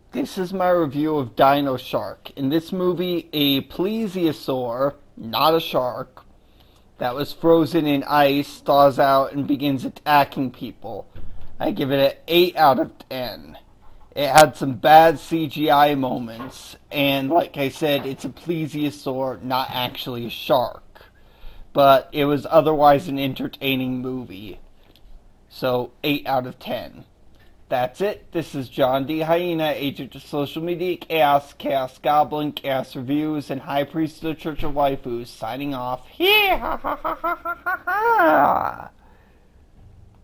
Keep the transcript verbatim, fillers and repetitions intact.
This is my review of Dino Shark. In this movie, a plesiosaur, not a shark, that was frozen in ice thaws out and begins attacking people. I give it an eight out of ten. It had some bad C G I moments, and like I said, it's a plesiosaur, not actually a shark. But it was otherwise an entertaining movie. So, eight out of ten. That's it. This is John D. Hyena, agent of social media, Chaos, Chaos Goblin, Chaos Reviews, and High Priest of the Church of Waifus, signing off. Here, ha ha ha ha ha ha ha!